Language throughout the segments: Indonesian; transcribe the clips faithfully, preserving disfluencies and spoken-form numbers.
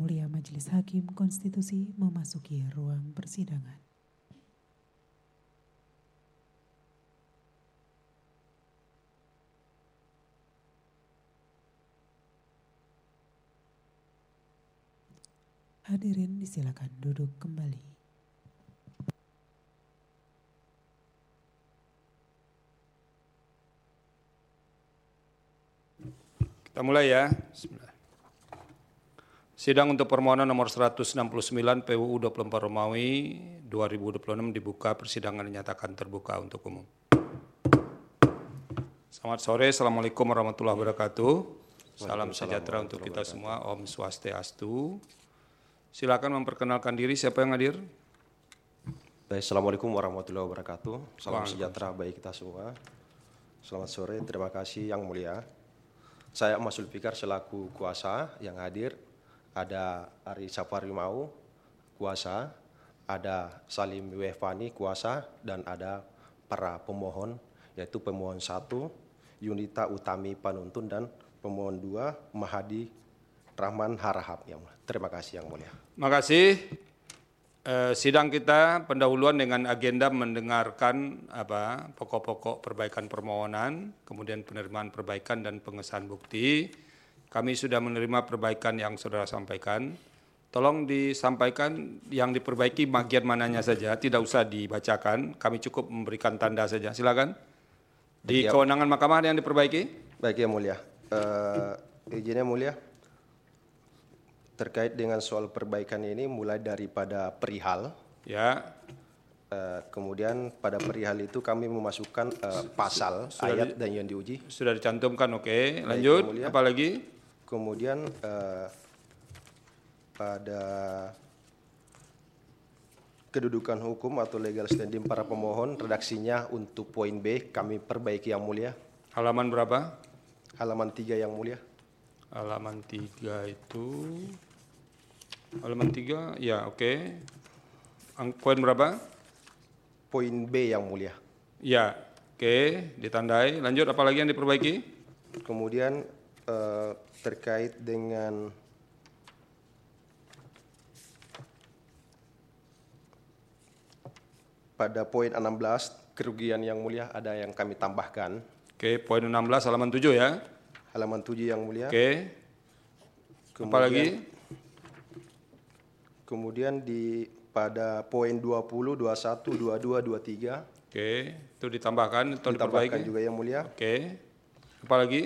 Mulia Majelis Hakim Konstitusi memasuki ruang persidangan. Hadirin disilakan duduk kembali. Kita mulai ya. Bismillah. Sidang untuk permohonan nomor seratus enam puluh sembilan P U U dua puluh empat Romawi dua ribu dua puluh enam dibuka, persidangan dinyatakan terbuka untuk umum. Selamat sore, Assalamualaikum warahmatullahi wabarakatuh. Salam sejahtera untuk kita semua, Om Swastiastu. Silakan memperkenalkan diri, siapa yang hadir? Baik, Assalamualaikum warahmatullahi wabarakatuh. Salam sejahtera bagi kita semua. Selamat sore, terima kasih Yang Mulia. Saya Mas Zulfikar selaku kuasa yang hadir. Ada Ari Safari Mau, kuasa. Ada Salim Wefani, kuasa. Dan ada para pemohon, yaitu pemohon satu, Yunita Utami Panuntun, dan pemohon dua, Mahadi Rahman Harahap. Yang Mulia. Terima kasih Yang Mulia. Terima kasih. Eh, sidang kita pendahuluan dengan agenda mendengarkan apa pokok-pokok perbaikan permohonan, kemudian penerimaan perbaikan dan pengesahan bukti. Kami sudah menerima perbaikan yang saudara sampaikan. Tolong disampaikan yang diperbaiki bagian mananya saja, tidak usah dibacakan. Kami cukup memberikan tanda saja. Silakan. Di Baik, kewenangan mahkamah ada yang diperbaiki? Baik Yang Mulia. Uh, izinnya Mulia. Terkait dengan soal perbaikan ini mulai daripada perihal. Ya. Uh, kemudian pada perihal itu kami memasukkan uh, pasal, Sudah ayat di, dan yang diuji. Sudah dicantumkan, oke. Lanjut, Baik, apa lagi? Kemudian uh, pada kedudukan hukum atau legal standing para pemohon, redaksinya untuk poin B kami perbaiki Yang Mulia. Halaman berapa? Halaman tiga Yang Mulia. Halaman tiga itu, halaman tiga, ya oke. Okay. Poin berapa? Poin B Yang Mulia. Ya, oke, okay. Ditandai. Lanjut, apa lagi yang diperbaiki? Kemudian eh, terkait dengan pada poin enam belas, kerugian Yang Mulia ada yang kami tambahkan. Oke, okay, poin enam belas, halaman tujuh ya. Halaman tujuh Yang Mulia. Oke. Okay. Apa lagi? Kemudian di pada poin dua puluh, dua puluh satu, dua puluh dua, dua puluh tiga. Oke, okay. Itu ditambahkan atau ditambahkan diperbaiki? juga Yang Mulia. Oke. Okay. Apa lagi?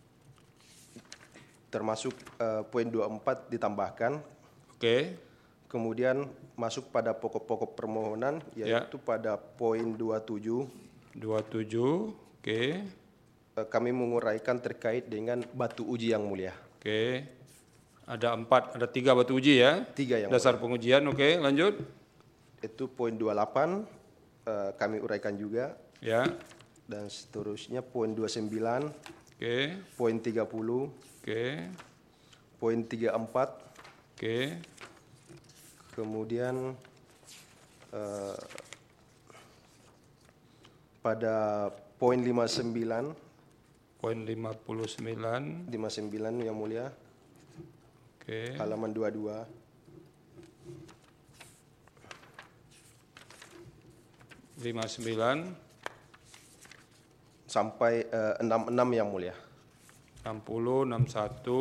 Termasuk uh, poin dua puluh empat ditambahkan. Oke. Okay. Kemudian masuk pada pokok-pokok permohonan, yaitu ya. Pada poin dua puluh tujuh. dua puluh tujuh, oke. Okay. Kami menguraikan terkait dengan batu uji Yang Mulia. Oke, ada empat, ada tiga batu uji ya? Tiga Yang Dasar mulia. Pengujian, oke, lanjut. Itu poin dua puluh delapan, uh, kami uraikan juga. Ya. Dan seterusnya poin dua puluh sembilan, oke. Poin tiga puluh, oke. Poin tiga puluh empat, oke. Kemudian uh, pada poin lima puluh sembilan, Poin lima puluh sembilan. lima puluh sembilan Yang Mulia. Oke. Halaman dua puluh dua. lima puluh sembilan. Sampai uh, enam puluh enam Yang Mulia. enam puluh, enam puluh satu,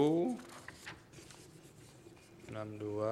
enam puluh dua,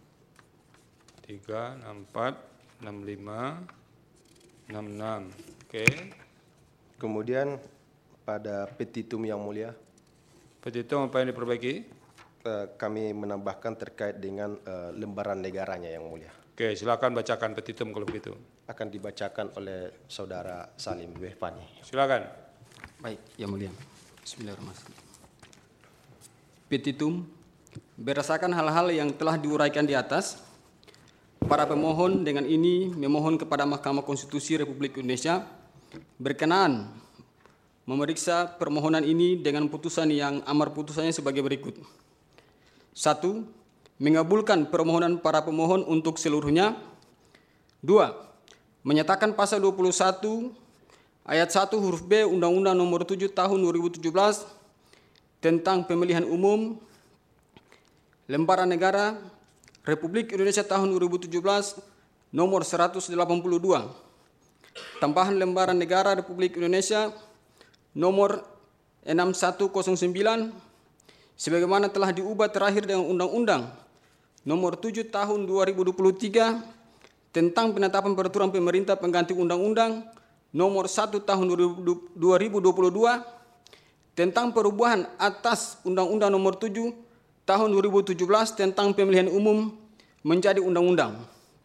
tiga, enam puluh empat, enam puluh lima, enam puluh enam. Oke. Kemudian pada petitum Yang Mulia. Petitum apa yang diperbaiki? Uh, kami menambahkan terkait dengan uh, lembaran negaranya Yang Mulia. Oke, silakan bacakan petitum kalau begitu. Akan dibacakan oleh Saudara Salim Wefani. Silakan. Baik, Yang Mulia. Bismillahirrahmanirrahim. Petitum, berdasarkan hal-hal yang telah diuraikan di atas, para pemohon dengan ini memohon kepada Mahkamah Konstitusi Republik Indonesia berkenan memeriksa permohonan ini dengan putusan yang amar putusannya sebagai berikut. Satu, mengabulkan permohonan para pemohon untuk seluruhnya. Dua, menyatakan pasal dua puluh satu ayat satu huruf B Undang-Undang Nomor tujuh Tahun dua ribu tujuh belas tentang pemilihan umum Lembaran Negara Republik Indonesia tahun dua ribu tujuh belas nomor seratus delapan puluh dua. Tambahan Lembaran Negara Republik Indonesia nomor enam satu nol sembilan sebagaimana telah diubah terakhir dengan Undang-Undang nomor tujuh tahun dua ribu dua puluh tiga tentang penetapan peraturan pemerintah pengganti Undang-Undang nomor satu tahun dua ribu dua puluh dua tentang perubahan atas Undang-Undang nomor tujuh tahun dua ribu tujuh belas tentang pemilihan umum menjadi undang-undang.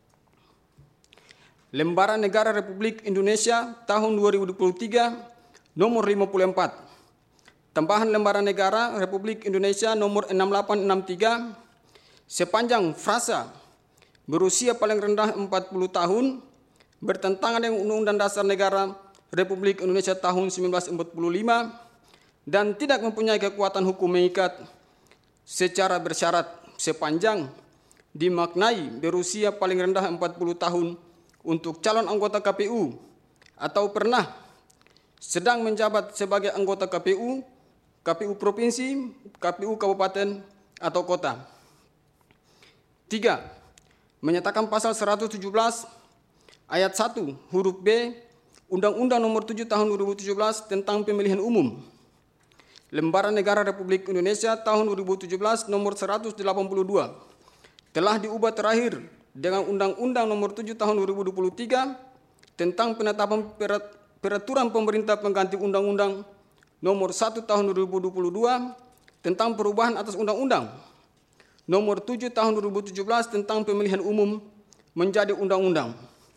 Lembaran Negara Republik Indonesia tahun dua ribu dua puluh tiga nomor lima puluh empat. Tambahan Lembaran Negara Republik Indonesia nomor enam delapan enam tiga sepanjang frasa berusia paling rendah empat puluh tahun bertentangan dengan Undang-Undang Dasar Negara Republik Indonesia tahun seribu sembilan ratus empat puluh lima dan tidak mempunyai kekuatan hukum mengikat secara bersyarat sepanjang dimaknai berusia paling rendah empat puluh tahun untuk calon anggota K P U atau pernah sedang menjabat sebagai anggota K P U, K P U Provinsi, K P U Kabupaten atau Kota. Tiga, menyatakan pasal seratus tujuh belas ayat satu huruf B Undang-Undang nomor tujuh tahun dua ribu tujuh belas tentang pemilihan umum. Lembaran Negara Republik Indonesia tahun dua ribu tujuh belas nomor seratus delapan puluh dua telah diubah terakhir dengan Undang-Undang nomor tujuh tahun dua ribu dua puluh tiga tentang penetapan peraturan pemerintah pengganti Undang-Undang nomor satu tahun dua ribu dua puluh dua tentang perubahan atas Undang-Undang nomor tujuh tahun dua ribu tujuh belas tentang pemilihan umum menjadi undang-undang.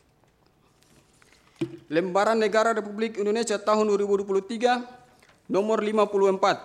Lembaran Negara Republik Indonesia tahun dua ribu dua puluh tiga nomor lima puluh empat.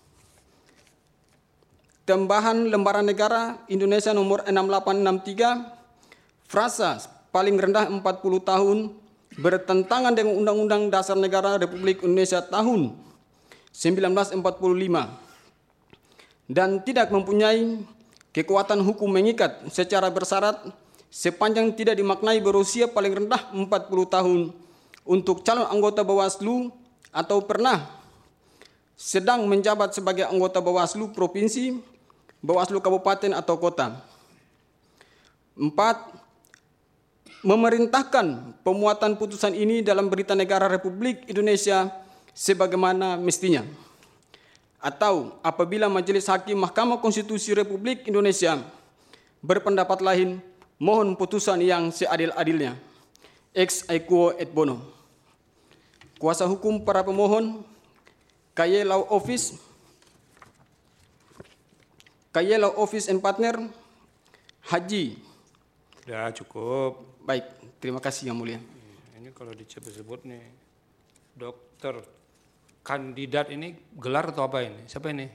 Tambahan Lembaran Negara Indonesia nomor enam delapan enam tiga, frasa paling rendah empat puluh tahun bertentangan dengan Undang-Undang Dasar Negara Republik Indonesia tahun seribu sembilan ratus empat puluh lima dan tidak mempunyai kekuatan hukum mengikat secara bersyarat sepanjang tidak dimaknai berusia paling rendah empat puluh tahun untuk calon anggota Bawaslu atau pernah sedang menjabat sebagai anggota Bawaslu Provinsi, Bawaslu Kabupaten atau Kota. Empat, memerintahkan pemuatan putusan ini dalam Berita Negara Republik Indonesia sebagaimana mestinya. Atau apabila Majelis Hakim Mahkamah Konstitusi Republik Indonesia berpendapat lain, mohon putusan yang seadil-adilnya. Ex aequo et bono. Kuasa hukum para pemohon, K Y Law Office, K Y Law Office and Partner, Haji. Ya cukup. Baik, terima kasih Yang Mulia. Ini kalau disebut-sebut nih, dokter, kandidat ini gelar atau apa ini? Siapa ini?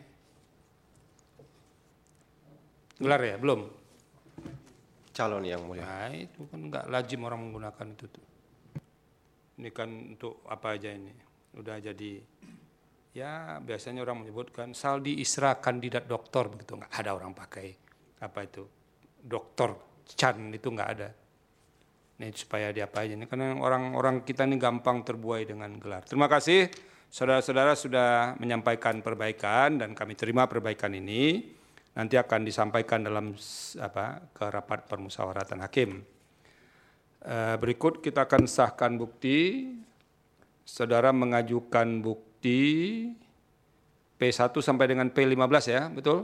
Gelar ya? Belum? Calon Yang Mulia. Nah itu kan enggak lazim orang menggunakan itu tuh. Ini kan untuk apa aja ini? Udah jadi, ya biasanya orang menyebutkan saldi isra kandidat doktor begitu, nggak ada orang pakai apa itu doktor Chan itu nggak ada. Ini supaya diapain ini karena orang-orang kita ini gampang terbuai dengan gelar. Terima kasih saudara-saudara sudah menyampaikan perbaikan dan kami terima perbaikan ini. Nanti akan disampaikan dalam apa ke rapat permusyawaratan hakim. Berikut kita akan sahkan bukti. Saudara mengajukan bukti P satu sampai dengan P lima belas ya, betul?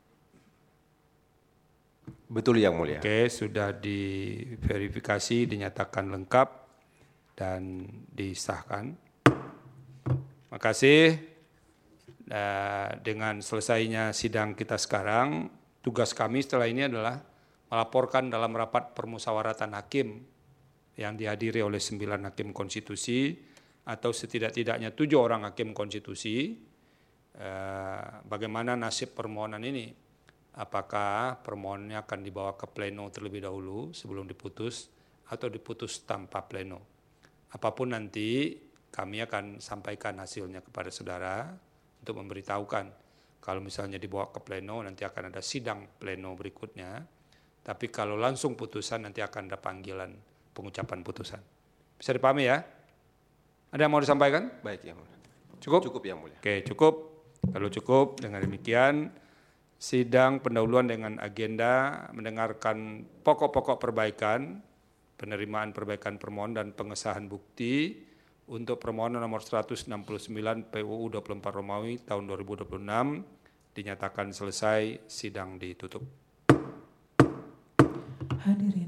Betul Yang Mulia. Oke, sudah diverifikasi, dinyatakan lengkap dan disahkan. Terima kasih. Dengan selesainya sidang kita sekarang, tugas kami setelah ini adalah melaporkan dalam rapat permusyawaratan hakim yang dihadiri oleh sembilan hakim konstitusi atau setidak-tidaknya tujuh orang hakim konstitusi, bagaimana nasib permohonan ini. Apakah permohonannya akan dibawa ke pleno terlebih dahulu sebelum diputus atau diputus tanpa pleno. Apapun nanti kami akan sampaikan hasilnya kepada saudara untuk memberitahukan kalau misalnya dibawa ke pleno nanti akan ada sidang pleno berikutnya, tapi kalau langsung putusan nanti akan ada panggilan pengucapan putusan. Bisa dipahami ya? Ada yang mau disampaikan? Baik Yang Mulia. Cukup? Cukup Yang Mulia. Oke cukup. Kalau cukup dengan demikian Sidang pendahuluan dengan agenda mendengarkan pokok-pokok perbaikan, penerimaan perbaikan permohonan dan pengesahan bukti untuk permohonan nomor seratus enam puluh sembilan P U U dua puluh empat Romawi tahun dua ribu dua puluh enam dinyatakan selesai, sidang ditutup. Hadirin